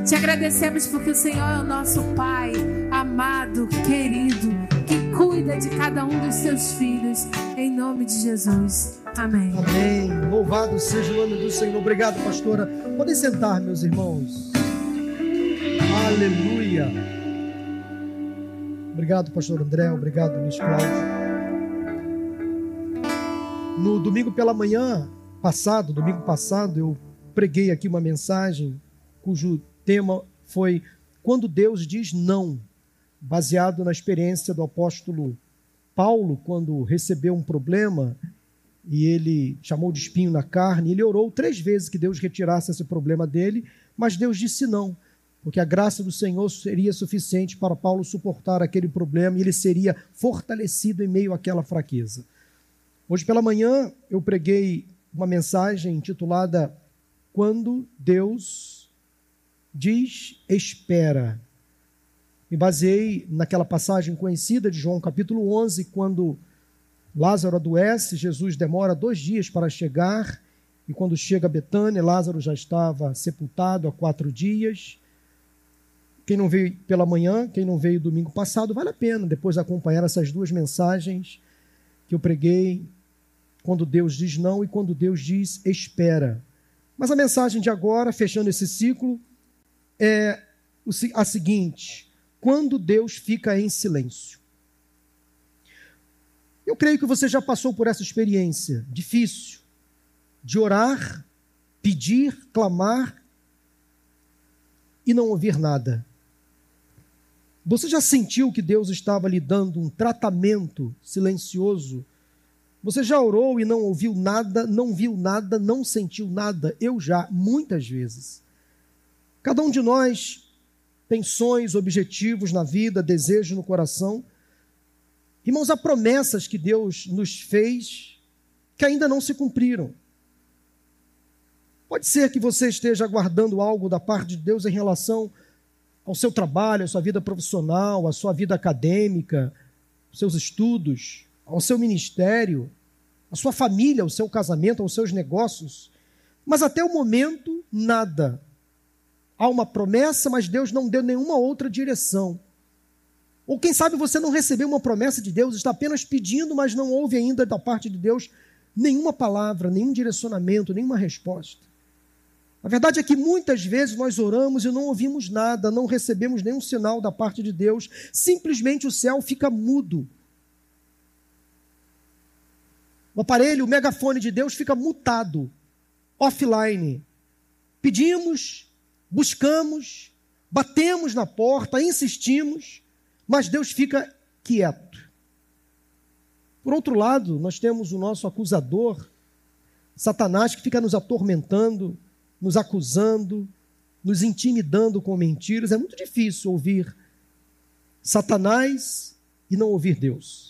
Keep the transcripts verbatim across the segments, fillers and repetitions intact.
Te agradecemos porque o Senhor é o nosso Pai amado, querido, que cuida de cada um dos seus filhos. Em nome de Jesus. Amém. Amém. Louvado seja o nome do Senhor. Obrigado, pastora. Podem sentar, meus irmãos. Aleluia. Obrigado, pastor André. Obrigado, Luiz Cláudio. No domingo pela manhã passado, domingo passado, eu preguei aqui uma mensagem cujo tema foi Quando Deus diz não, baseado na experiência do apóstolo Paulo, quando recebeu um problema e ele chamou de espinho na carne. Ele orou três vezes que Deus retirasse esse problema dele, mas Deus disse não, porque a graça do Senhor seria suficiente para Paulo suportar aquele problema e ele seria fortalecido em meio àquela fraqueza. Hoje pela manhã eu preguei uma mensagem intitulada Quando Deus diz espera. Me baseei naquela passagem conhecida de João capítulo onze, quando Lázaro adoece, Jesus demora dois dias para chegar, e quando chega a Betânia, Lázaro já estava sepultado há quatro dias. Quem não veio pela manhã, quem não veio domingo passado, vale a pena depois acompanhar essas duas mensagens que eu preguei, quando Deus diz não e quando Deus diz espera. Mas a mensagem de agora, fechando esse ciclo, é a seguinte: quando Deus fica em silêncio. Eu creio que você já passou por essa experiência difícil de orar, pedir, clamar e não ouvir nada. Você já sentiu que Deus estava lhe dando um tratamento silencioso? Você já orou e não ouviu nada, não viu nada, não sentiu nada? Eu já, muitas vezes. Cada um de nós tem sonhos, objetivos na vida, desejos no coração. Irmãos, há promessas que Deus nos fez que ainda não se cumpriram. Pode ser que você esteja aguardando algo da parte de Deus em relação ao seu trabalho, à sua vida profissional, à sua vida acadêmica, aos seus estudos, ao seu ministério, à sua família, ao seu casamento, aos seus negócios. Mas até o momento, nada. Há uma promessa, mas Deus não deu nenhuma outra direção. Ou quem sabe você não recebeu uma promessa de Deus, está apenas pedindo, mas não ouve ainda da parte de Deus nenhuma palavra, nenhum direcionamento, nenhuma resposta. A verdade é que muitas vezes nós oramos e não ouvimos nada, não recebemos nenhum sinal da parte de Deus, simplesmente o céu fica mudo. O aparelho, o megafone de Deus fica mutado, offline. Pedimos, buscamos, batemos na porta, insistimos, mas Deus fica quieto. Por outro lado, nós temos o nosso acusador, Satanás, que fica nos atormentando, nos acusando, nos intimidando com mentiras. É muito difícil ouvir Satanás e não ouvir Deus.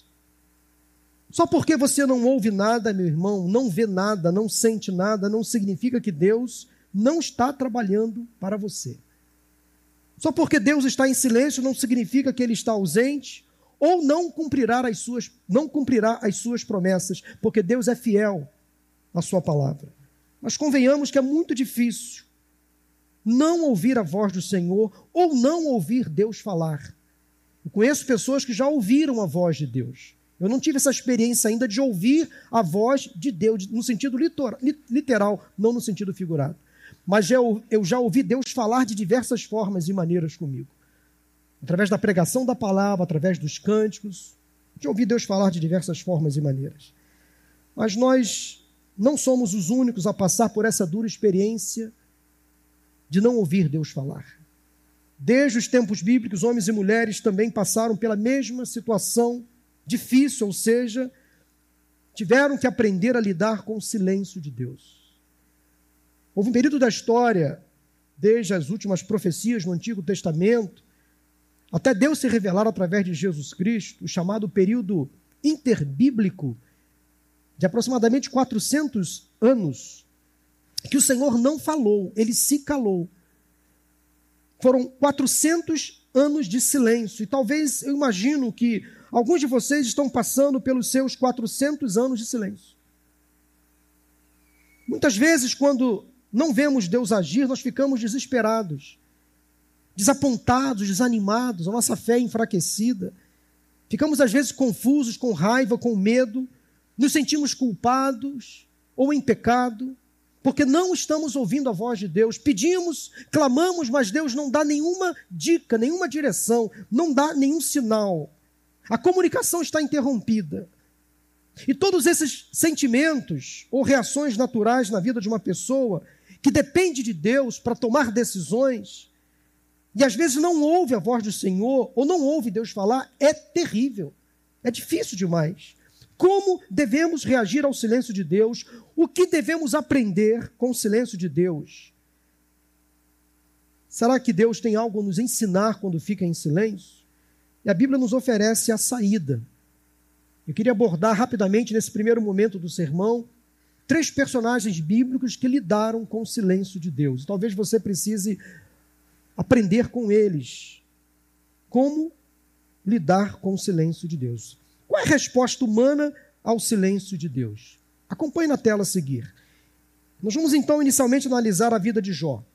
Só porque você não ouve nada, meu irmão, não vê nada, não sente nada, não significa que Deus não está trabalhando para você. Só porque Deus está em silêncio não significa que Ele está ausente ou não cumprirá as suas, não cumprirá as suas promessas, porque Deus é fiel à sua palavra. Mas convenhamos que é muito difícil não ouvir a voz do Senhor ou não ouvir Deus falar. Eu conheço pessoas que já ouviram a voz de Deus. Eu não tive essa experiência ainda de ouvir a voz de Deus, no sentido literal, não no sentido figurado. Mas eu, eu já ouvi Deus falar de diversas formas e maneiras comigo. Através da pregação da palavra, através dos cânticos. Já ouvi Deus falar de diversas formas e maneiras. Mas nós não somos os únicos a passar por essa dura experiência de não ouvir Deus falar. Desde os tempos bíblicos, homens e mulheres também passaram pela mesma situação difícil, ou seja, tiveram que aprender a lidar com o silêncio de Deus. Houve um período da história, desde as últimas profecias no Antigo Testamento, até Deus se revelar através de Jesus Cristo, o chamado período interbíblico, de aproximadamente quatrocentos anos, que o Senhor não falou, Ele se calou. Foram quatrocentos anos de silêncio, e talvez eu imagino que alguns de vocês estão passando pelos seus quatrocentos anos de silêncio. Muitas vezes, quando não vemos Deus agir, nós ficamos desesperados. desapontados, desanimados, a nossa fé enfraquecida. Ficamos às vezes confusos, com raiva, com medo, nos sentimos culpados ou em pecado, porque não estamos ouvindo a voz de Deus. Pedimos, clamamos, mas Deus não dá nenhuma dica, nenhuma direção, não dá nenhum sinal. A comunicação está interrompida. E todos esses sentimentos ou reações naturais na vida de uma pessoa que depende de Deus para tomar decisões, e às vezes não ouve a voz do Senhor, ou não ouve Deus falar, é terrível, é difícil demais. Como devemos reagir ao silêncio de Deus? O que devemos aprender com o silêncio de Deus? Será que Deus tem algo a nos ensinar quando fica em silêncio? E a Bíblia nos oferece a saída. Eu queria abordar rapidamente, nesse primeiro momento do sermão, três personagens bíblicos que lidaram com o silêncio de Deus. Talvez você precise aprender com eles como lidar com o silêncio de Deus. Qual é a resposta humana ao silêncio de Deus? Acompanhe na tela a seguir. Nós vamos então inicialmente analisar a vida de Jó.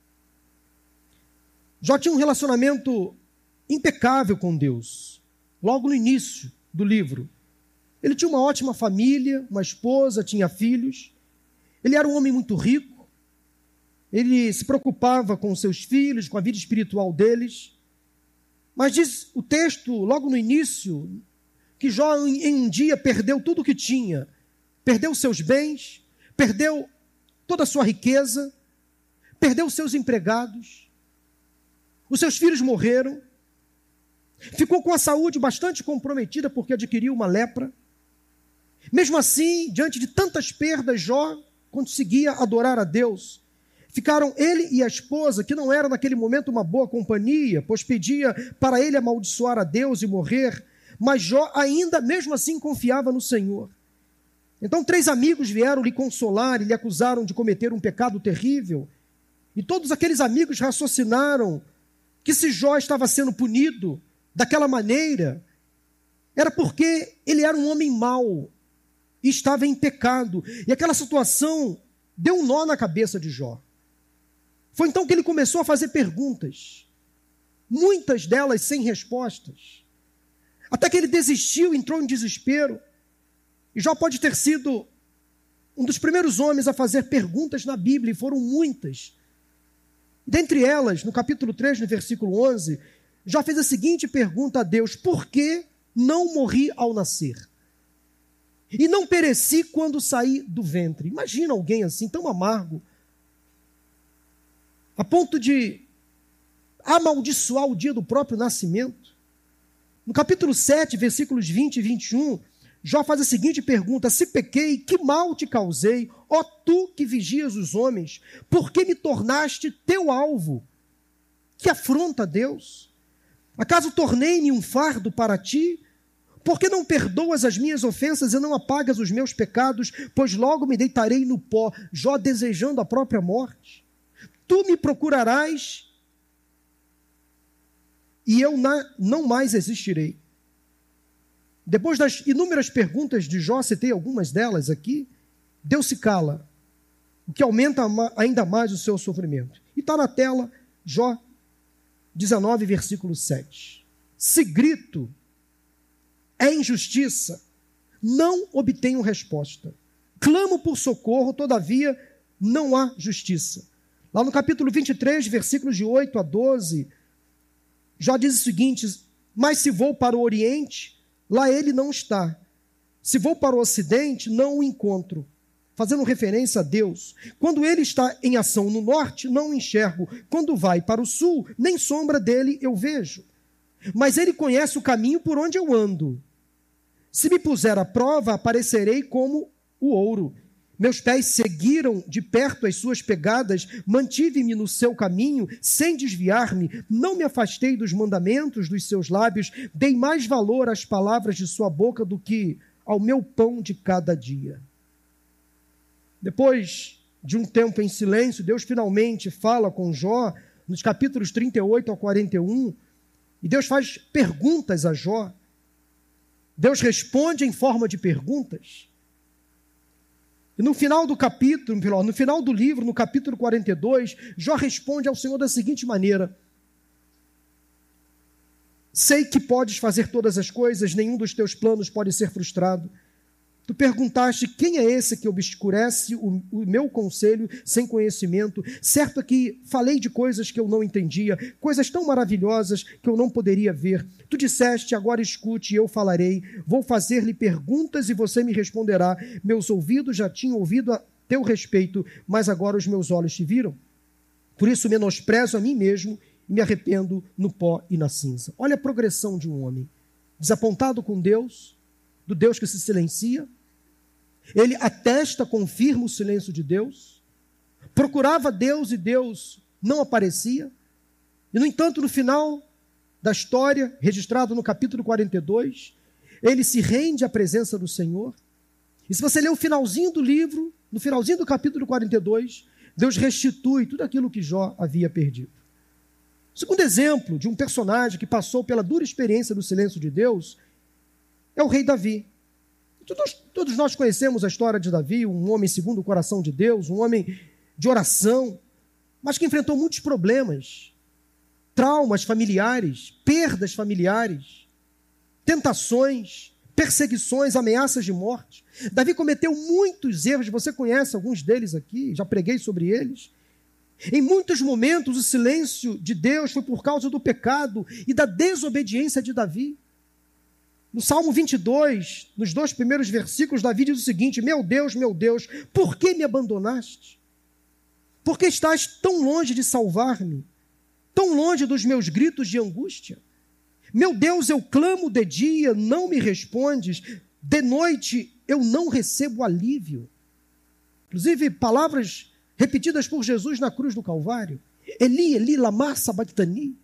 Jó tinha um relacionamento impecável com Deus, logo no início do livro. Ele tinha uma ótima família, uma esposa, tinha filhos. Ele era um homem muito rico. Ele se preocupava com seus filhos, com a vida espiritual deles. Mas diz o texto, logo no início, que Jó em um dia perdeu tudo o que tinha. Perdeu seus bens, perdeu toda a sua riqueza, perdeu seus empregados. Os seus filhos morreram. Ficou com a saúde bastante comprometida porque adquiriu uma lepra. Mesmo assim, diante de tantas perdas, Jó conseguia adorar a Deus. Ficaram ele e a esposa, que não era naquele momento uma boa companhia, pois pedia para ele amaldiçoar a Deus e morrer, mas Jó ainda, mesmo assim, confiava no Senhor. Então, três amigos vieram lhe consolar e lhe acusaram de cometer um pecado terrível. E todos aqueles amigos raciocinaram que se Jó estava sendo punido daquela maneira, era porque ele era um homem mau e estava em pecado. E aquela situação deu um nó na cabeça de Jó. Foi então que ele começou a fazer perguntas, muitas delas sem respostas. Até que ele desistiu, entrou em desespero. E Jó pode ter sido um dos primeiros homens a fazer perguntas na Bíblia, e foram muitas. Dentre elas, no capítulo três, no versículo onze, Jó fez a seguinte pergunta a Deus: por que não morri ao nascer? E não pereci quando saí do ventre. Imagina alguém assim, tão amargo, a ponto de amaldiçoar o dia do próprio nascimento. No capítulo sete, versículos vinte e vinte e um, Jó faz a seguinte pergunta: se pequei, que mal te causei, ó tu que vigias os homens, por que me tornaste teu alvo? Que afronta a Deus? Acaso tornei-me um fardo para ti? Por que não perdoas as minhas ofensas e não apagas os meus pecados? Pois logo me deitarei no pó. Jó desejando a própria morte. Tu me procurarás e eu na, não mais existirei. Depois das inúmeras perguntas de Jó, citei algumas delas aqui, Deus se cala, o que aumenta ainda mais o seu sofrimento. E está na tela, Jó dezenove, versículo sete. Se grito é injustiça, não obtenho resposta. Clamo por socorro, todavia não há justiça. Lá no capítulo vinte e três, versículos de oito a doze, Jó diz o seguinte: mas se vou para o oriente, lá ele não está. Se vou para o ocidente, não o encontro. Fazendo referência a Deus. Quando ele está em ação no norte, não o enxergo. Quando vai para o sul, nem sombra dele eu vejo. Mas ele conhece o caminho por onde eu ando. Se me puser à prova, aparecerei como o ouro. Meus pés seguiram de perto as suas pegadas, mantive-me no seu caminho, sem desviar-me, não me afastei dos mandamentos dos seus lábios, dei mais valor às palavras de sua boca do que ao meu pão de cada dia. Depois de um tempo em silêncio, Deus finalmente fala com Jó, nos capítulos trinta e oito ao quarenta e um, e Deus faz perguntas a Jó. Deus responde em forma de perguntas. E no final do capítulo, no final do livro, no capítulo quarenta e dois, Jó responde ao Senhor da seguinte maneira: Sei que podes fazer todas as coisas, nenhum dos teus planos pode ser frustrado. Tu perguntaste, quem é esse que obscurece o, o meu conselho sem conhecimento? Certo é que falei de coisas que eu não entendia, coisas tão maravilhosas que eu não poderia ver. Tu disseste, agora escute e eu falarei. Vou fazer-lhe perguntas e você me responderá. Meus ouvidos já tinham ouvido a teu respeito, mas agora os meus olhos te viram. Por isso menosprezo a mim mesmo e me arrependo no pó e na cinza. Olha a progressão de um homem. Desapontado com Deus, do Deus que se silencia. Ele atesta, confirma o silêncio de Deus. Procurava Deus e Deus não aparecia. E, no entanto, no final da história, registrado no capítulo quarenta e dois, ele se rende à presença do Senhor. E se você ler o finalzinho do livro, no finalzinho do capítulo quarenta e dois, Deus restitui tudo aquilo que Jó havia perdido. O segundo exemplo de um personagem que passou pela dura experiência do silêncio de Deus é o rei Davi. Todos, todos nós conhecemos a história de Davi, um homem segundo o coração de Deus, um homem de oração, mas que enfrentou muitos problemas, traumas familiares, perdas familiares, tentações, perseguições, ameaças de morte. Davi cometeu muitos erros, você conhece alguns deles aqui, já preguei sobre eles. Em muitos momentos, o silêncio de Deus foi por causa do pecado e da desobediência de Davi. No Salmo vinte e dois, nos dois primeiros versículos, Davi diz o seguinte: meu Deus, meu Deus, por que me abandonaste? Por que estás tão longe de salvar-me? Tão longe dos meus gritos de angústia? Meu Deus, eu clamo de dia, não me respondes. De noite, eu não recebo alívio. Inclusive, palavras repetidas por Jesus na cruz do Calvário. Eli, Eli, lama sabachthani.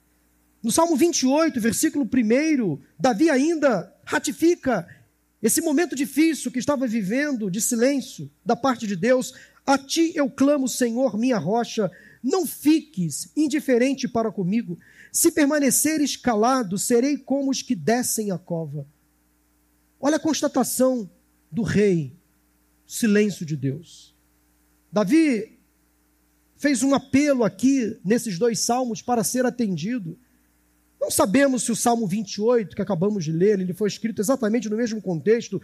No Salmo vinte e oito, versículo um, Davi ainda ratifica esse momento difícil que estava vivendo de silêncio da parte de Deus. A ti eu clamo, Senhor, minha rocha, não fiques indiferente para comigo. Se permaneceres calado, serei como os que descem a cova. Olha a constatação do rei, silêncio de Deus. Davi fez um apelo aqui nesses dois salmos para ser atendido. Não sabemos se o Salmo vinte e oito, que acabamos de ler, ele foi escrito exatamente no mesmo contexto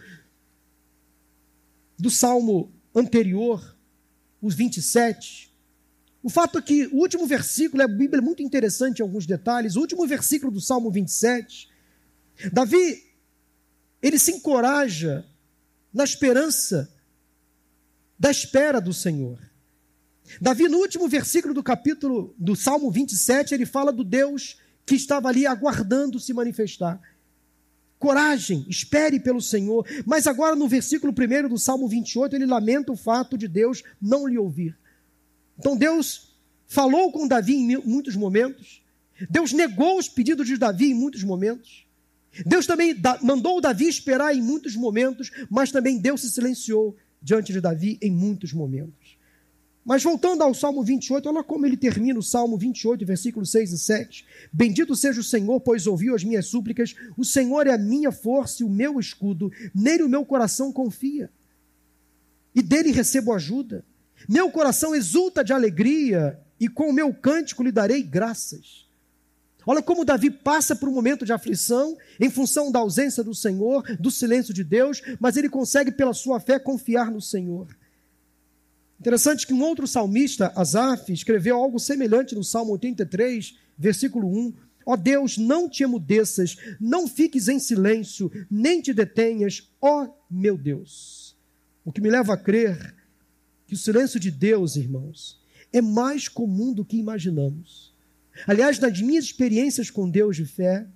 do Salmo anterior, os vinte e sete. O fato é que o último versículo, a Bíblia é muito interessante em alguns detalhes, o último versículo do Salmo vinte e sete, Davi, ele se encoraja na esperança da espera do Senhor. Davi, no último versículo do capítulo do Salmo vinte e sete, ele fala do Deus que estava ali aguardando se manifestar. Coragem, espere pelo Senhor. Mas agora no versículo primeiro do Salmo vinte e oito, ele lamenta o fato de Deus não lhe ouvir. Então Deus falou com Davi em muitos momentos. Deus negou os pedidos de Davi em muitos momentos. Deus também mandou Davi esperar em muitos momentos, mas também Deus se silenciou diante de Davi em muitos momentos. Mas voltando ao Salmo vinte e oito, olha como ele termina o Salmo vinte e oito, versículos seis e sete. Bendito seja o Senhor, pois ouviu as minhas súplicas. O Senhor é a minha força e o meu escudo. Nele o meu coração confia. E dele recebo ajuda. Meu coração exulta de alegria e com o meu cântico lhe darei graças. Olha como Davi passa por um momento de aflição em função da ausência do Senhor, do silêncio de Deus, mas ele consegue pela sua fé confiar no Senhor. Interessante que um outro salmista, Asaf, escreveu algo semelhante no Salmo oitenta e três, versículo um. Ó Deus, não te emudeças, não fiques em silêncio, nem te detenhas, ó meu Deus. O que me leva a crer que o silêncio de Deus, irmãos, é mais comum do que imaginamos. Aliás, nas minhas experiências com Deus de fé,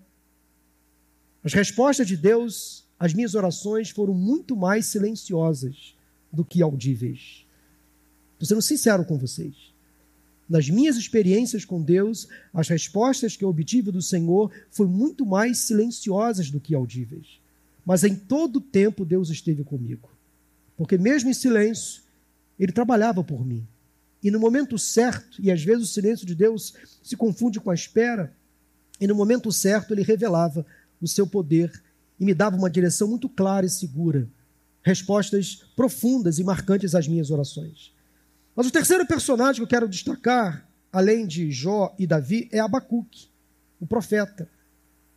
as respostas de Deus às minhas orações foram muito mais silenciosas do que audíveis. Estou sendo sincero com vocês. Nas minhas experiências com Deus, as respostas que eu obtive do Senhor foram muito mais silenciosas do que audíveis. Mas em todo tempo Deus esteve comigo. Porque mesmo em silêncio, Ele trabalhava por mim. E no momento certo, e às vezes o silêncio de Deus se confunde com a espera, e no momento certo Ele revelava o seu poder e me dava uma direção muito clara e segura. Respostas profundas e marcantes às minhas orações. Mas o terceiro personagem que eu quero destacar, além de Jó e Davi, é Abacuque, o profeta.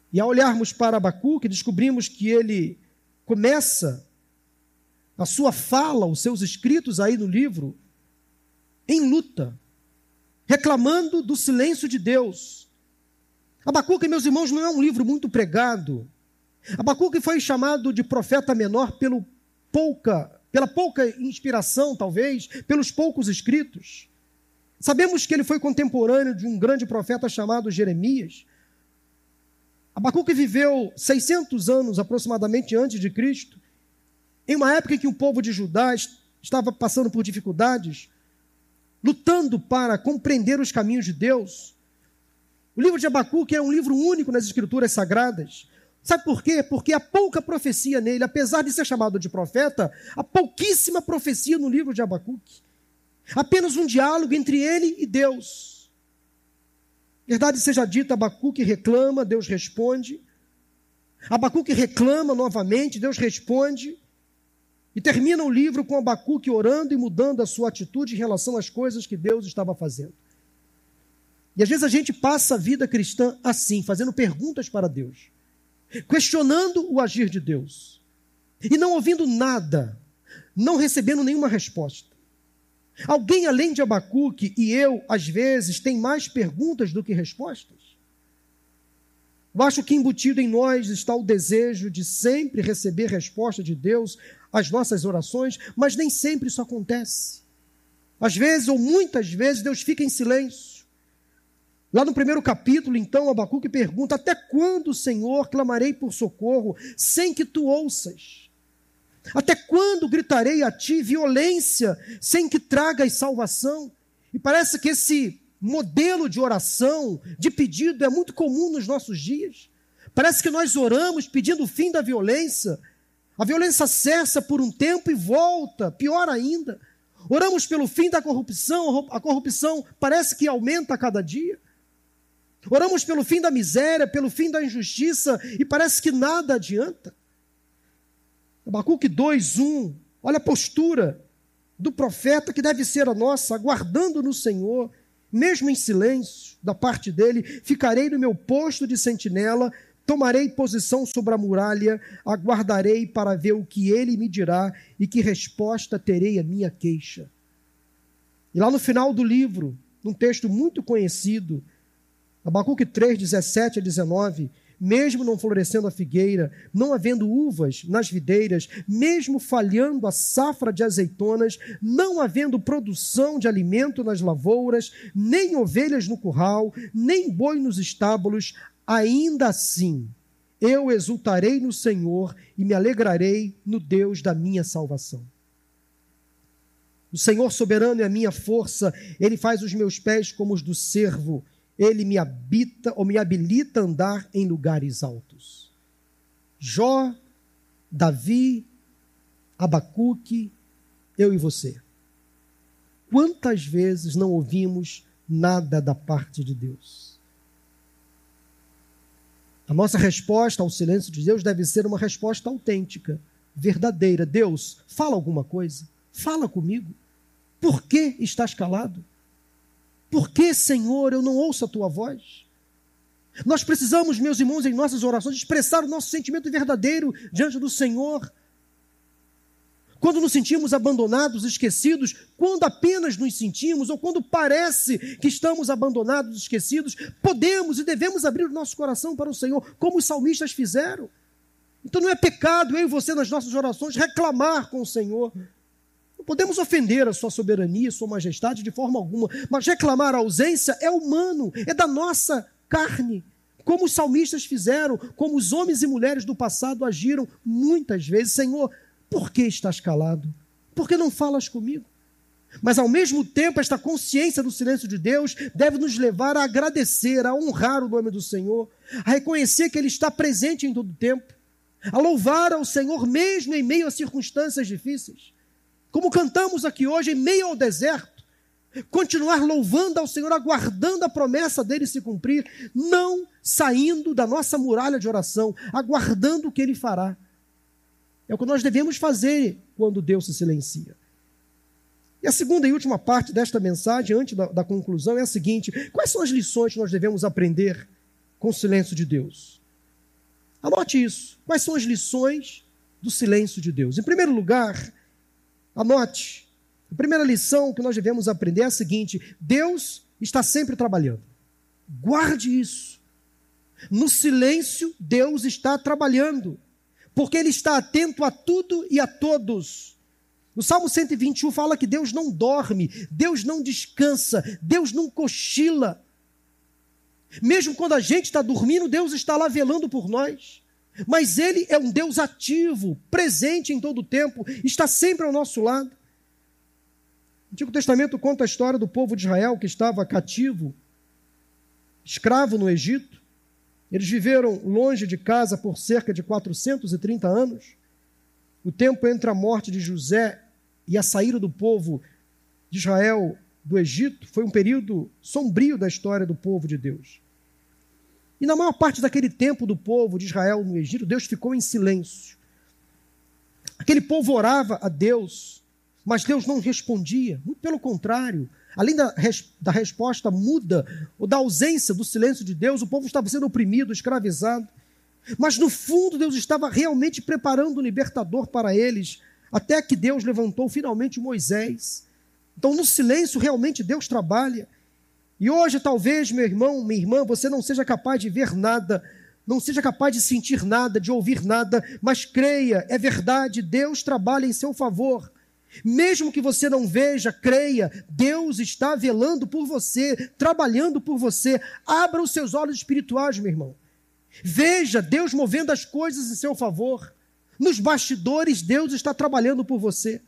E ao olharmos para Abacuque, descobrimos que ele começa a sua fala, os seus escritos aí no livro, em luta, reclamando do silêncio de Deus. Abacuque, meus irmãos, não é um livro muito pregado. Abacuque foi chamado de profeta menor pelo pouca, pela pouca inspiração, talvez, pelos poucos escritos. Sabemos que ele foi contemporâneo de um grande profeta chamado Jeremias. Abacuque viveu seiscentos anos aproximadamente antes de Cristo, em uma época em que o povo de Judá estava passando por dificuldades, lutando para compreender os caminhos de Deus. O livro de Abacuque é um livro único nas Escrituras Sagradas. Sabe por quê? Porque há pouca profecia nele. Apesar de ser chamado de profeta, há pouquíssima profecia no livro de Abacuque. Apenas um diálogo entre ele e Deus. Verdade seja dita, Abacuque reclama, Deus responde. Abacuque reclama novamente, Deus responde. E termina o livro com Abacuque orando e mudando a sua atitude em relação às coisas que Deus estava fazendo. E às vezes a gente passa a vida cristã assim, fazendo perguntas para Deus, questionando o agir de Deus, e não ouvindo nada, não recebendo nenhuma resposta. Alguém além de Abacuque e eu, às vezes, tem mais perguntas do que respostas? Eu acho que embutido em nós está o desejo de sempre receber resposta de Deus às nossas orações, mas nem sempre isso acontece. Às vezes, ou muitas vezes, Deus fica em silêncio. Lá no primeiro capítulo, então, Abacuque pergunta: até quando, Senhor, clamarei por socorro sem que tu ouças? Até quando gritarei a ti violência sem que tragas salvação? E parece que esse modelo de oração, de pedido, é muito comum nos nossos dias. Parece que nós oramos pedindo o fim da violência. A violência cessa por um tempo e volta, pior ainda. Oramos pelo fim da corrupção, a corrupção parece que aumenta a cada dia. Oramos pelo fim da miséria, pelo fim da injustiça, e parece que nada adianta. Abacuque dois, um, olha a postura do profeta que deve ser a nossa, aguardando no Senhor, mesmo em silêncio da parte dele. Ficarei no meu posto de sentinela, tomarei posição sobre a muralha, aguardarei para ver o que ele me dirá e que resposta terei à minha queixa. E lá no final do livro, num texto muito conhecido, Abacuque três, dezessete a dezenove, mesmo não florescendo a figueira, não havendo uvas nas videiras, mesmo falhando a safra de azeitonas, não havendo produção de alimento nas lavouras, nem ovelhas no curral, nem boi nos estábulos, ainda assim eu exultarei no Senhor e me alegrarei no Deus da minha salvação. O Senhor soberano é a minha força, Ele faz os meus pés como os do cervo, Ele me habita ou me habilita a andar em lugares altos. Jó, Davi, Abacuque, eu e você. Quantas vezes não ouvimos nada da parte de Deus? A nossa resposta ao silêncio de Deus deve ser uma resposta autêntica, verdadeira. Deus, fala alguma coisa, fala comigo. Por que estás calado? Por que, Senhor, eu não ouço a tua voz? Nós precisamos, meus irmãos, em nossas orações, expressar o nosso sentimento verdadeiro diante do Senhor. Quando nos sentimos abandonados, esquecidos, quando apenas nos sentimos, ou quando parece que estamos abandonados, esquecidos, podemos e devemos abrir o nosso coração para o Senhor, como os salmistas fizeram. Então não é pecado eu e você, nas nossas orações, reclamar com o Senhor. Não podemos ofender a sua soberania, a sua majestade de forma alguma, mas reclamar a ausência é humano, é da nossa carne. Como os salmistas fizeram, como os homens e mulheres do passado agiram muitas vezes. Senhor, por que estás calado? Por que não falas comigo? Mas ao mesmo tempo, esta consciência do silêncio de Deus deve nos levar a agradecer, a honrar o nome do Senhor, a reconhecer que Ele está presente em todo o tempo, a louvar ao Senhor mesmo em meio a circunstâncias difíceis. Como cantamos aqui hoje, em meio ao deserto, continuar louvando ao Senhor, aguardando a promessa dEle se cumprir, não saindo da nossa muralha de oração, aguardando o que Ele fará. É o que nós devemos fazer quando Deus se silencia. E a segunda e última parte desta mensagem, antes da, da conclusão, é a seguinte: quais são as lições que nós devemos aprender com o silêncio de Deus? Anote isso. Quais são as lições do silêncio de Deus? Em primeiro lugar, anote, a primeira lição que nós devemos aprender é a seguinte: Deus está sempre trabalhando. Guarde isso. No silêncio, Deus está trabalhando, porque Ele está atento a tudo e a todos. O Salmo cento e vinte e um fala que Deus não dorme, Deus não descansa, Deus não cochila. Mesmo quando a gente está dormindo, Deus está lá velando por nós. Mas Ele é um Deus ativo, presente em todo o tempo, está sempre ao nosso lado. O Antigo Testamento conta a história do povo de Israel que estava cativo, escravo no Egito. Eles viveram longe de casa por cerca de quatrocentos e trinta anos. O tempo entre a morte de José e a saída do povo de Israel do Egito foi um período sombrio da história do povo de Deus. E na maior parte daquele tempo do povo de Israel no Egito, Deus ficou em silêncio. Aquele povo orava a Deus, mas Deus não respondia. Muito pelo contrário, além da, res, da resposta muda, ou da ausência do silêncio de Deus, o povo estava sendo oprimido, escravizado. Mas no fundo Deus estava realmente preparando um libertador para eles, até que Deus levantou finalmente Moisés. Então no silêncio realmente Deus trabalha. E hoje talvez, meu irmão, minha irmã, você não seja capaz de ver nada, não seja capaz de sentir nada, de ouvir nada, mas creia, é verdade, Deus trabalha em seu favor. Mesmo que você não veja, creia, Deus está velando por você, trabalhando por você. Abra os seus olhos espirituais, meu irmão. Veja Deus movendo as coisas em seu favor. Nos bastidores, Deus está trabalhando por você.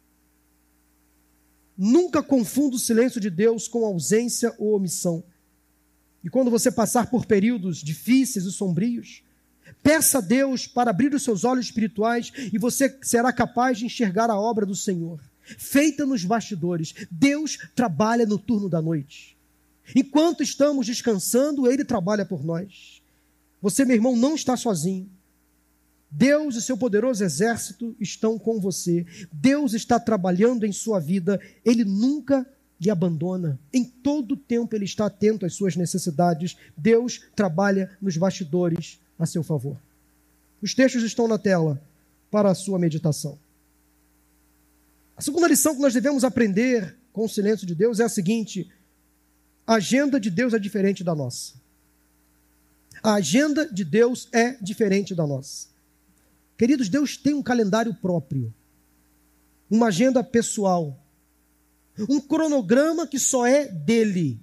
Nunca confunda o silêncio de Deus com ausência ou omissão. E quando você passar por períodos difíceis e sombrios, peça a Deus para abrir os seus olhos espirituais e você será capaz de enxergar a obra do Senhor, feita nos bastidores. Deus trabalha no turno da noite. Enquanto estamos descansando, Ele trabalha por nós. Você, meu irmão, não está sozinho. Deus e seu poderoso exército estão com você. Deus está trabalhando em sua vida. Ele nunca lhe abandona. Em todo tempo Ele está atento às suas necessidades. Deus trabalha nos bastidores a seu favor. Os textos estão na tela para a sua meditação. A segunda lição que nós devemos aprender com o silêncio de Deus é a seguinte: a agenda de Deus é diferente da nossa. A agenda de Deus é diferente da nossa. Queridos, Deus tem um calendário próprio, uma agenda pessoal, um cronograma que só é dele.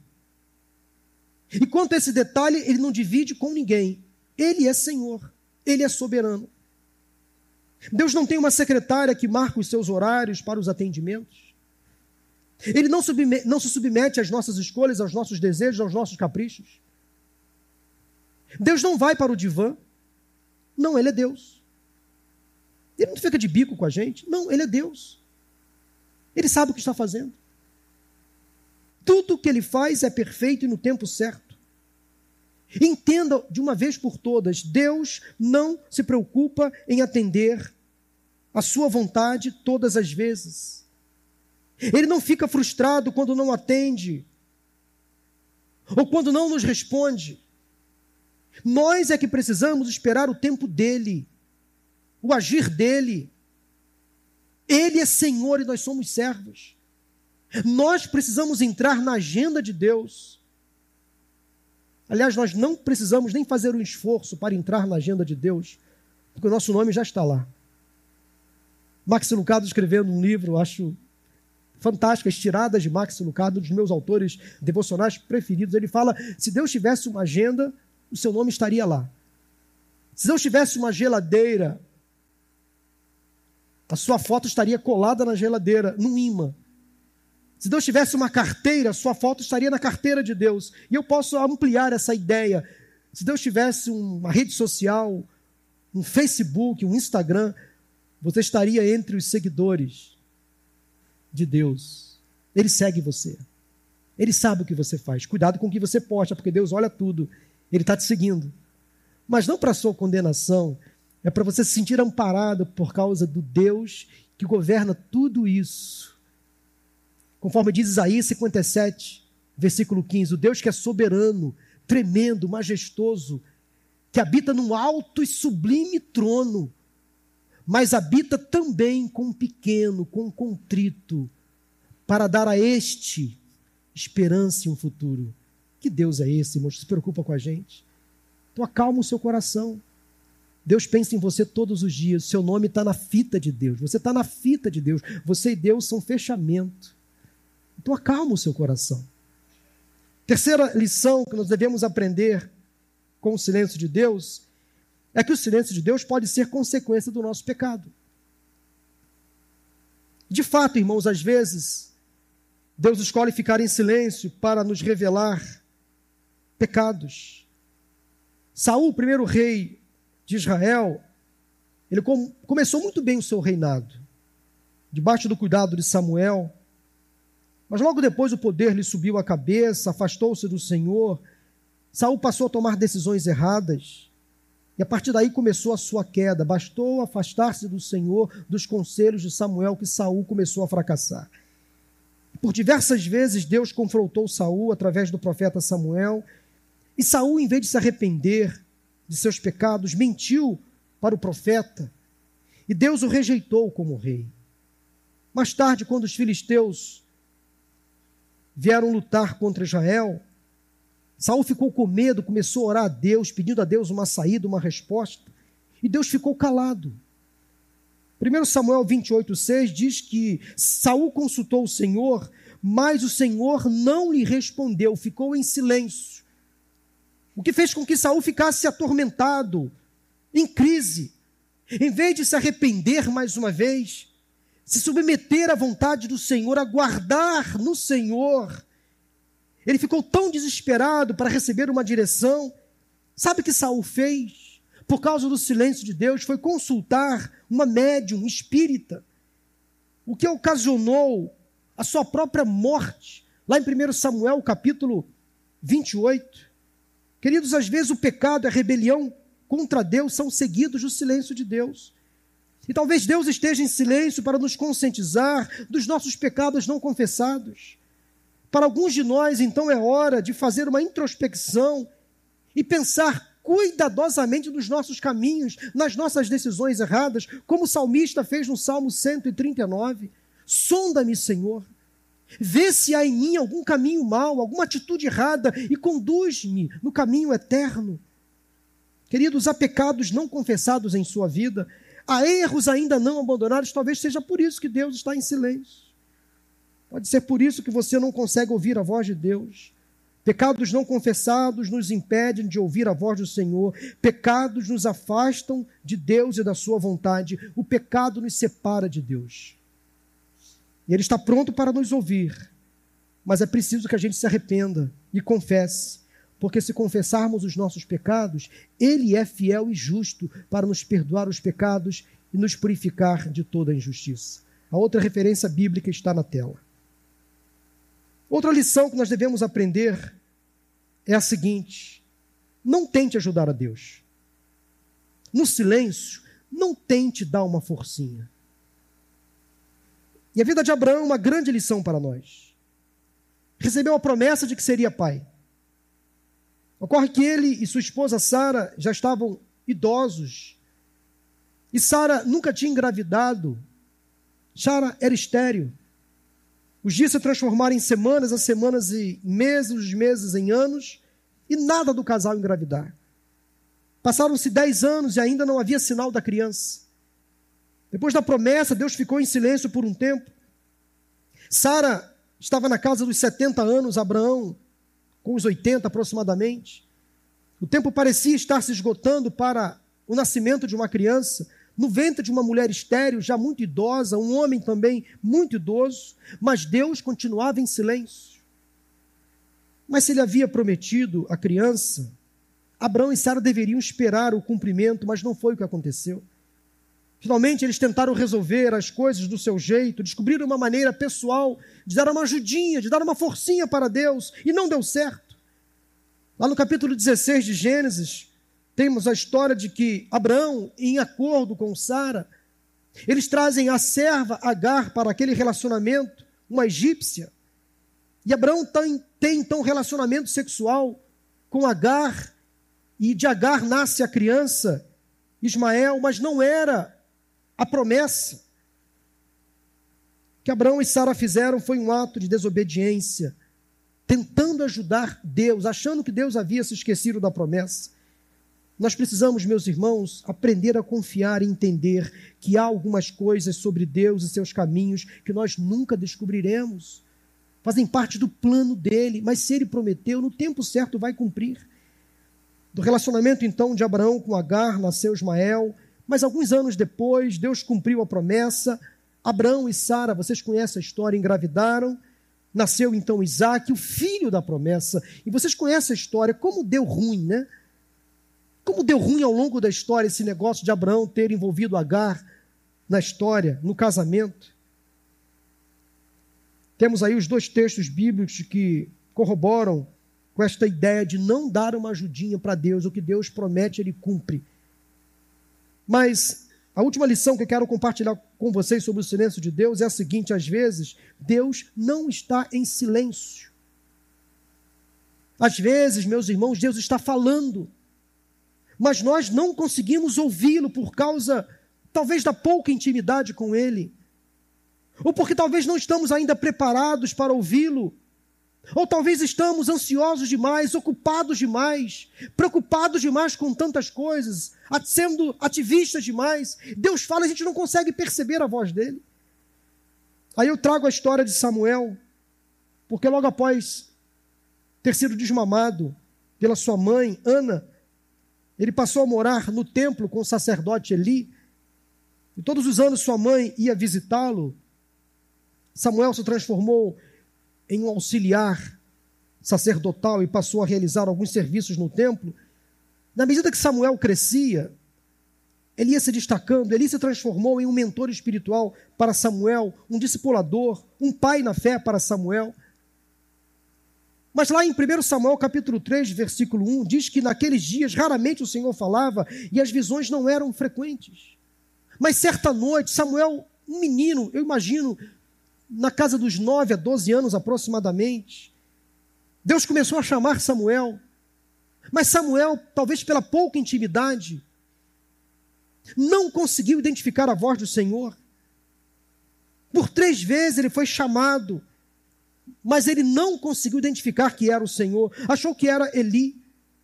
E quanto a esse detalhe, Ele não divide com ninguém. Ele é Senhor, Ele é soberano. Deus não tem uma secretária que marca os seus horários para os atendimentos. Ele não, submete, não se submete às nossas escolhas, aos nossos desejos, aos nossos caprichos. Deus não vai para o divã. Não, Ele é Deus. Ele não fica de bico com a gente. Não, Ele é Deus. Ele sabe o que está fazendo. Tudo o que Ele faz é perfeito e no tempo certo. Entenda de uma vez por todas, Deus não se preocupa em atender a sua vontade todas as vezes. Ele não fica frustrado quando não atende, ou quando não nos responde. Nós é que precisamos esperar o tempo dele, o agir dele. Ele é Senhor e nós somos servos. Nós precisamos entrar na agenda de Deus. Aliás, nós não precisamos nem fazer um esforço para entrar na agenda de Deus, porque o nosso nome já está lá. Max Lucado escrevendo um livro, acho fantástico, as tiradas de Max Lucado, um dos meus autores devocionais preferidos. Ele fala, se Deus tivesse uma agenda, o seu nome estaria lá. Se Deus tivesse uma geladeira, a sua foto estaria colada na geladeira, num imã. Se Deus tivesse uma carteira, a sua foto estaria na carteira de Deus. E eu posso ampliar essa ideia. Se Deus tivesse uma rede social, um Facebook, um Instagram, você estaria entre os seguidores de Deus. Ele segue você. Ele sabe o que você faz. Cuidado com o que você posta, porque Deus olha tudo. Ele está te seguindo. Mas não para a sua condenação, é para você se sentir amparado por causa do Deus que governa tudo isso. Conforme diz Isaías cinquenta e sete, versículo quinze, o Deus que é soberano, tremendo, majestoso, que habita num alto e sublime trono, mas habita também com um pequeno, com um contrito, para dar a este esperança e um futuro. Que Deus é esse, irmão? Se preocupa com a gente? Então acalma o seu coração. Deus pensa em você todos os dias. Seu nome está na fita de Deus. Você está na fita de Deus. Você e Deus são fechamento. Então acalma o seu coração. Terceira lição que nós devemos aprender com o silêncio de Deus é que o silêncio de Deus pode ser consequência do nosso pecado. De fato, irmãos, às vezes, Deus escolhe ficar em silêncio para nos revelar pecados. Saul, o primeiro rei de Israel, ele com, começou muito bem o seu reinado, debaixo do cuidado de Samuel, mas logo depois o poder lhe subiu à cabeça, afastou-se do Senhor. Saul passou a tomar decisões erradas, e a partir daí começou a sua queda. Bastou afastar-se do Senhor, dos conselhos de Samuel, que Saul começou a fracassar. Por diversas vezes Deus confrontou Saul através do profeta Samuel, e Saul, em vez de se arrepender de seus pecados, mentiu para o profeta, e Deus o rejeitou como rei. Mais tarde, quando os filisteus vieram lutar contra Israel, Saul ficou com medo, começou a orar a Deus, pedindo a Deus uma saída, uma resposta, e Deus ficou calado. primeiro Samuel vinte e oito, seis diz que Saul consultou o Senhor, mas o Senhor não lhe respondeu, ficou em silêncio. O que fez com que Saul ficasse atormentado, em crise. Em vez de se arrepender mais uma vez, se submeter à vontade do Senhor, aguardar no Senhor, ele ficou tão desesperado para receber uma direção. Sabe o que Saul fez? Por causa do silêncio de Deus, foi consultar uma médium espírita, o que ocasionou a sua própria morte, lá em primeiro Samuel, capítulo vinte e oito. Queridos, às vezes o pecado e a rebelião contra Deus são seguidos do silêncio de Deus. E talvez Deus esteja em silêncio para nos conscientizar dos nossos pecados não confessados. Para alguns de nós, então, é hora de fazer uma introspecção e pensar cuidadosamente nos nossos caminhos, nas nossas decisões erradas, como o salmista fez no Salmo cento e trinta e nove. Sonda-me, Senhor, vê se há em mim algum caminho mau, alguma atitude errada e conduz-me no caminho eterno. Queridos, há pecados não confessados em sua vida, há erros ainda não abandonados, talvez seja por isso que Deus está em silêncio. Pode ser por isso que você não consegue ouvir a voz de Deus. Pecados não confessados nos impedem de ouvir a voz do Senhor. Pecados nos afastam de Deus e da sua vontade. O pecado nos separa de Deus. E Ele está pronto para nos ouvir. Mas é preciso que a gente se arrependa e confesse. Porque se confessarmos os nossos pecados, Ele é fiel e justo para nos perdoar os pecados e nos purificar de toda a injustiça. A outra referência bíblica está na tela. Outra lição que nós devemos aprender é a seguinte: não tente ajudar a Deus. No silêncio, não tente dar uma forcinha. E a vida de Abraão é uma grande lição para nós. Recebeu a promessa de que seria pai. Ocorre que ele e sua esposa Sara já estavam idosos. E Sara nunca tinha engravidado. Sara era estéril. Os dias se transformaram em semanas, as semanas em meses, os meses em anos, e nada do casal engravidar. Passaram-se dez anos e ainda não havia sinal da criança. Depois da promessa, Deus ficou em silêncio por um tempo. Sara estava na casa dos setenta anos, Abraão com os oitenta aproximadamente. O tempo parecia estar se esgotando para o nascimento de uma criança, no ventre de uma mulher estéril, já muito idosa, um homem também muito idoso, mas Deus continuava em silêncio. Mas se ele havia prometido a criança, Abraão e Sara deveriam esperar o cumprimento, mas não foi o que aconteceu. Finalmente eles tentaram resolver as coisas do seu jeito, descobriram uma maneira pessoal de dar uma ajudinha, de dar uma forcinha para Deus, e não deu certo. Lá no capítulo dezesseis de Gênesis, temos a história de que Abraão, em acordo com Sara, eles trazem a serva Agar para aquele relacionamento, uma egípcia. E Abraão tem, tem então relacionamento sexual com Agar. e de Agar nasce a criança, Ismael, mas não era a promessa. O que Abraão e Sara fizeram foi um ato de desobediência, tentando ajudar Deus, achando que Deus havia se esquecido da promessa. Nós precisamos, meus irmãos, aprender a confiar e entender que há algumas coisas sobre Deus e seus caminhos que nós nunca descobriremos. Fazem parte do plano dele, mas se ele prometeu, no tempo certo vai cumprir. Do relacionamento, então, de Abraão com Agar, nasceu Ismael, mas alguns anos depois, Deus cumpriu a promessa. Abraão e Sara, vocês conhecem a história, engravidaram. Nasceu, então, Isaque, o filho da promessa. E vocês conhecem a história, como deu ruim, né? Como deu ruim ao longo da história esse negócio de Abraão ter envolvido Agar na história, no casamento. Temos aí os dois textos bíblicos que corroboram com esta ideia de não dar uma ajudinha para Deus. O que Deus promete, ele cumpre. Mas a última lição que eu quero compartilhar com vocês sobre o silêncio de Deus é a seguinte: às vezes, Deus não está em silêncio. Às vezes, meus irmãos, Deus está falando, mas nós não conseguimos ouvi-lo por causa, talvez, da pouca intimidade com Ele, ou porque talvez não estamos ainda preparados para ouvi-lo, ou talvez estamos ansiosos demais, ocupados demais, preocupados demais com tantas coisas, sendo ativistas demais. Deus fala e a gente não consegue perceber a voz dele. Aí eu trago a história de Samuel, porque logo após ter sido desmamado pela sua mãe, Ana, ele passou a morar no templo com o sacerdote Eli, e todos os anos sua mãe ia visitá-lo. Samuel se transformou em um auxiliar sacerdotal e passou a realizar alguns serviços no templo. Na medida que Samuel crescia, ele ia se destacando, ele se transformou em um mentor espiritual para Samuel, um discipulador, um pai na fé para Samuel. Mas lá em primeiro Samuel capítulo três, versículo um, diz que naqueles dias raramente o Senhor falava e as visões não eram frequentes. Mas certa noite, Samuel, um menino, eu imagino, na casa dos nove a doze anos aproximadamente, Deus começou a chamar Samuel, mas Samuel, talvez pela pouca intimidade, não conseguiu identificar a voz do Senhor. Por três vezes ele foi chamado, mas ele não conseguiu identificar que era o Senhor, achou que era Eli.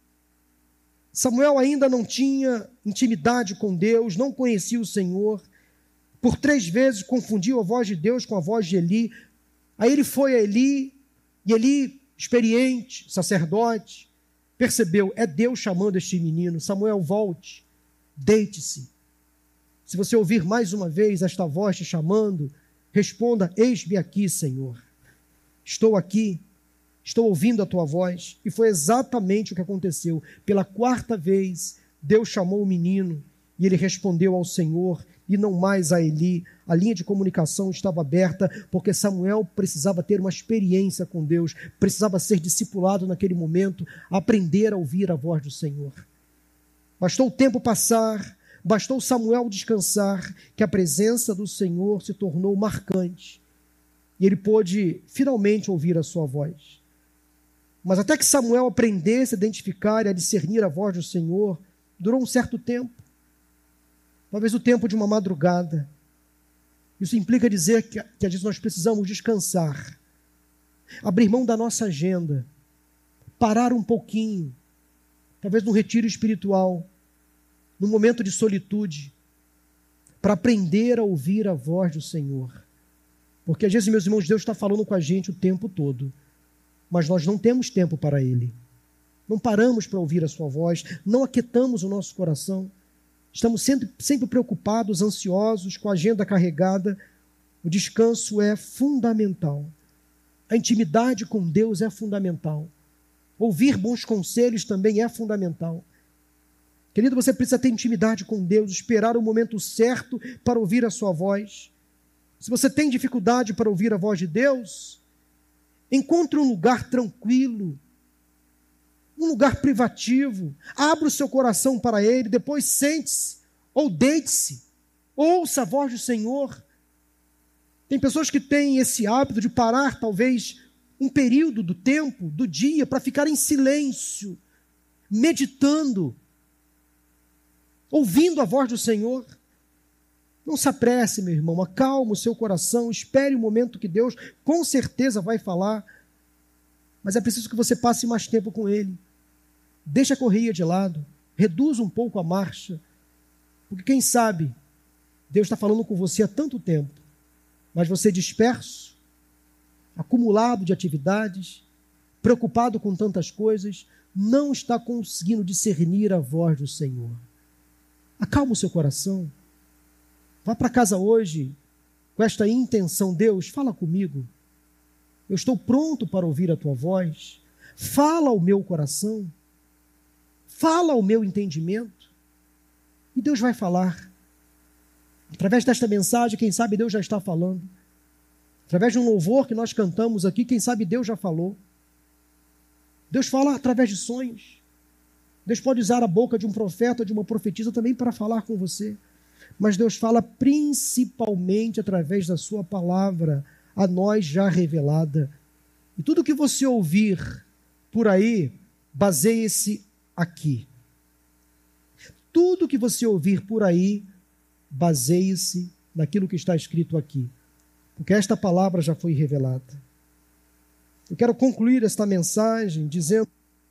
Samuel ainda não tinha intimidade com Deus, não conhecia o Senhor. Por três vezes confundiu a voz de Deus com a voz de Eli. Aí ele foi a Eli, e Eli, experiente, sacerdote, percebeu, é Deus chamando este menino. Samuel, volte, deite-se. Se você ouvir mais uma vez esta voz te chamando, responda, eis-me aqui, Senhor. Estou aqui, estou ouvindo a tua voz. E foi exatamente o que aconteceu. Pela quarta vez, Deus chamou o menino, e ele respondeu ao Senhor, e não mais a Eli. A linha de comunicação estava aberta, porque Samuel precisava ter uma experiência com Deus, precisava ser discipulado naquele momento, aprender a ouvir a voz do Senhor. Bastou o tempo passar, bastou Samuel descansar, que a presença do Senhor se tornou marcante, e ele pôde finalmente ouvir a sua voz. Mas até que Samuel aprendesse a identificar e a discernir a voz do Senhor, durou um certo tempo. Talvez o tempo de uma madrugada. Isso implica dizer que, que às vezes nós precisamos descansar, abrir mão da nossa agenda, parar um pouquinho, talvez num retiro espiritual, num momento de solitude, para aprender a ouvir a voz do Senhor. Porque às vezes, meus irmãos, Deus está falando com a gente o tempo todo, mas nós não temos tempo para Ele. Não paramos para ouvir a sua voz, não aquietamos o nosso coração. Estamos sempre, sempre preocupados, ansiosos, com a agenda carregada. O descanso é fundamental. A intimidade com Deus é fundamental. Ouvir bons conselhos também é fundamental. Querido, você precisa ter intimidade com Deus, esperar o momento certo para ouvir a sua voz. Se você tem dificuldade para ouvir a voz de Deus, encontre um lugar tranquilo, um lugar privativo, abra o seu coração para Ele, depois sente-se, ou deite-se, ouça a voz do Senhor. Tem pessoas que têm esse hábito de parar, talvez, um período do tempo, do dia, para ficar em silêncio, meditando, ouvindo a voz do Senhor. Não se apresse, meu irmão, acalma o seu coração, espere o momento que Deus com certeza vai falar, mas é preciso que você passe mais tempo com Ele. Deixa a correia de lado, reduz um pouco a marcha, porque quem sabe Deus está falando com você há tanto tempo, mas você disperso, acumulado de atividades, preocupado com tantas coisas, não está conseguindo discernir a voz do Senhor. Acalma o seu coração. Vá para casa hoje com esta intenção: Deus, fala comigo. Eu estou pronto para ouvir a tua voz. Fala ao meu coração. Fala ao meu entendimento. E Deus vai falar. Através desta mensagem, quem sabe Deus já está falando. Através de um louvor que nós cantamos aqui, quem sabe Deus já falou. Deus fala através de sonhos. Deus pode usar a boca de um profeta, de uma profetisa também para falar com você. Mas Deus fala principalmente através da sua palavra, a nós já revelada. E tudo que você ouvir por aí, baseie-se aqui. Tudo que você ouvir por aí, baseie-se naquilo que está escrito aqui. Porque esta palavra já foi revelada. Eu quero concluir esta mensagem dizendo: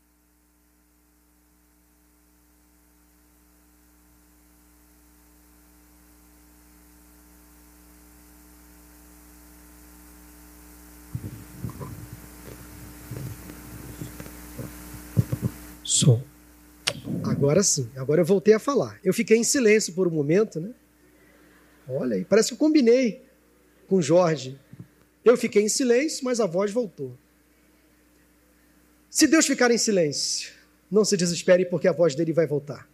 som. Agora sim, agora eu voltei a falar. Eu fiquei em silêncio por um momento, né? Olha aí, parece que eu combinei com o Jorge. Eu fiquei em silêncio, mas a voz voltou. Se Deus ficar em silêncio, não se desespere, porque a voz dele vai voltar.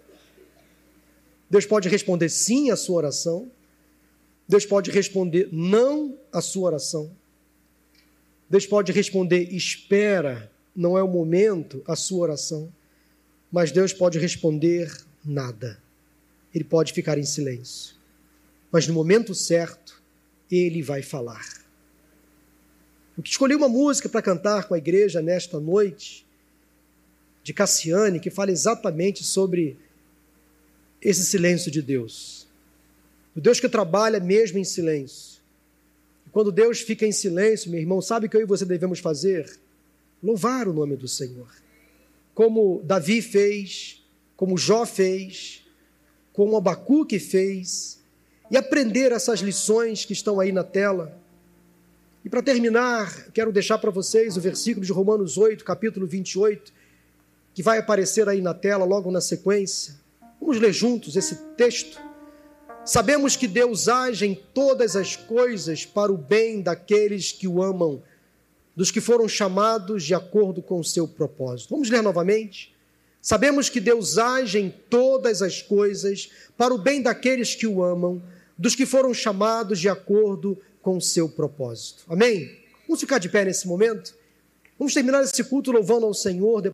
Deus pode responder sim à sua oração. Deus pode responder não à sua oração. Deus pode responder espera, não é o momento, a sua oração. Mas Deus pode responder nada. Ele pode ficar em silêncio. Mas no momento certo, Ele vai falar. Eu escolhi uma música para cantar com a igreja nesta noite, de Cassiane, que fala exatamente sobre esse silêncio de Deus. O Deus que trabalha mesmo em silêncio. E quando Deus fica em silêncio, meu irmão, sabe o que eu e você devemos fazer? Louvar o nome do Senhor. Como Davi fez, como Jó fez, como Abacuque fez, e aprender essas lições que estão aí na tela. E para terminar, quero deixar para vocês o versículo de Romanos oito, capítulo vinte e oito, que vai aparecer aí na tela logo na sequência. Vamos ler juntos esse texto. Sabemos que Deus age em todas as coisas para o bem daqueles que o amam, dos que foram chamados de acordo com o seu propósito. Vamos ler novamente? Sabemos que Deus age em todas as coisas para o bem daqueles que o amam, dos que foram chamados de acordo com o seu propósito. Amém? Vamos ficar de pé nesse momento? Vamos terminar esse culto louvando ao Senhor.